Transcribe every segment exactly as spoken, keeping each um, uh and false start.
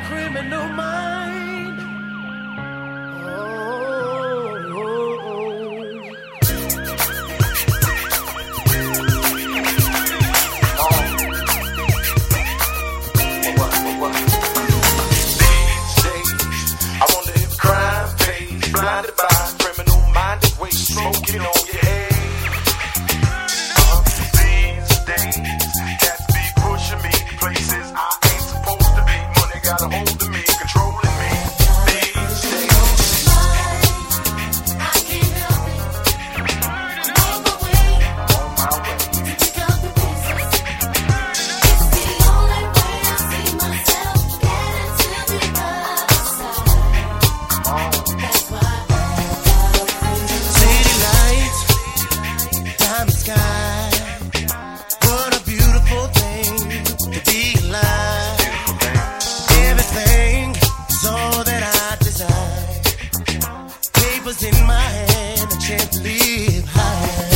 criminal mind. Oh, oh, oh. What, what, what? These days, I wonder if crime pays. Blinded by criminal-minded ways, smoking on your head. Uh, these days, cats be pushing me places I ain't supposed to be. Money got a hold of me, controlling me. These days, I can't help it. I'm on my way. on my way. Pick up the pieces. It's the only way I see myself getting to the other side. That's why City lights, diamond sky. What a beautiful thing to be alive. Everything is all that I desire. Papers in my hand, a chance to live high.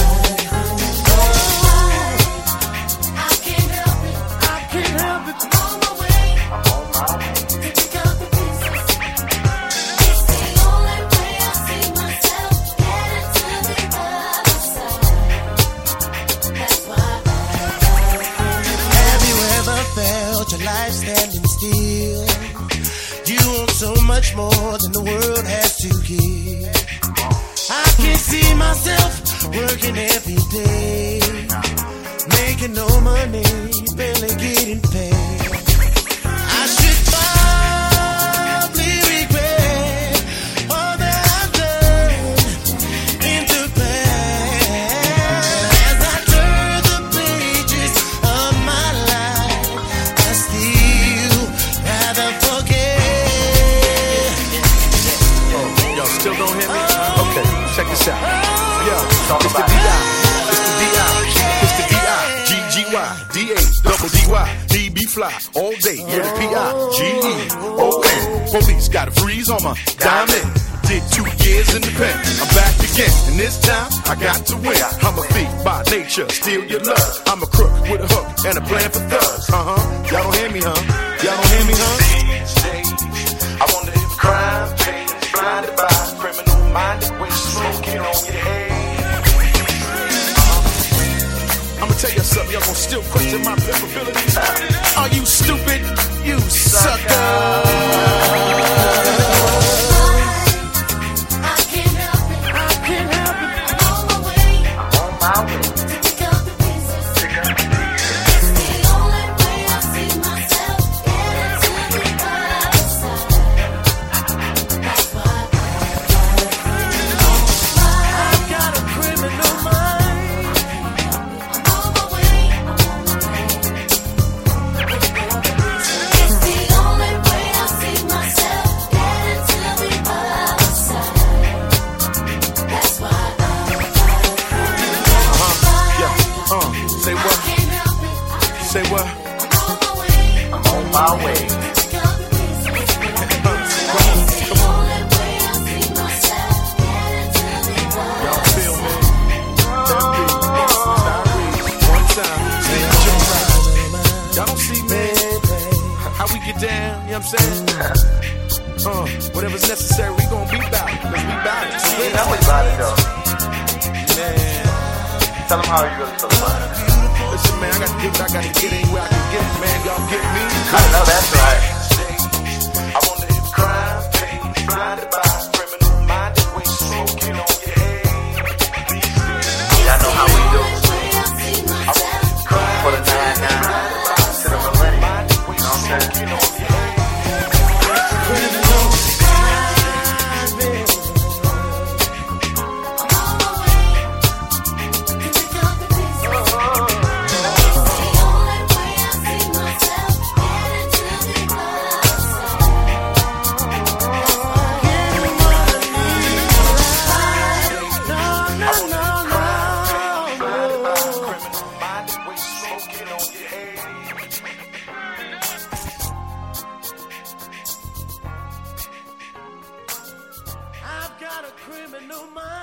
I can't help it. I can't help it. I'm on my way. On my way. Pick up the pieces. It's the only way I see myself getting to the other side. That's why Have you ever felt your life standing still? You want so much more than the world has to give. I can see myself working every day, making no money, barely getting paid. I should probably regret all that I've done in the past. As I turn the pages of my life, I still rather forget. Oh, y'all still don't hear me? Okay, check this out. Yo, Talk it's the about D it. I, it's the D I, it's the D I, G G Y, D A, double D Y, D B fly, all day, yeah, the P I, G E, O N. Police got a freeze on my diamond. Did two years in the pen, I'm back again, and this time I got to win. I'm a thief by nature, steal your love. I'm a crook with a hook and a plan for thugs. Uh huh. Y'all don't hear me, huh? Y'all don't hear me, huh? These days, I wonder if crime pays. Blinded by criminal-minded ways, smoking on your head. I'ma tell you something, y'all gon' still question my capabilities. Are you stupid? You sucker! I can't help it. I can't help it. I'm on my way. On my way. Pick up the pieces. Pick up the pieces. It's the only way I see myself getting to the other side. That's why I've got a criminal mind. I'm on my way. It's the only way I see myself getting to the other side. That's why Yeah, uh, say I what? can't help it. Say what? I'm on my way. I'm on my way. Pick up the pieces. Uh, come on, It's the come on. only way I see myself getting to the Y'all other feel me? side. That beat, Tyrese, one time, say it your right. Y'all don't see me? How we get down, you know what I'm saying? Uh, whatever's necessary, we gon' be bout it. Cause we bout it. You know we about it though. Man, Tell them how you really feel about it. listen, man, I gotta get what I gotta get anywhere I can get it, man. Y'all get me? I know that's right. I wonder if crime pays. Blinded by criminal-minded ways, smoking on your head. Y'all know how we do. I wonder if crime for the nine nine to the millennium. You know what I'm saying? I've got a criminal mind.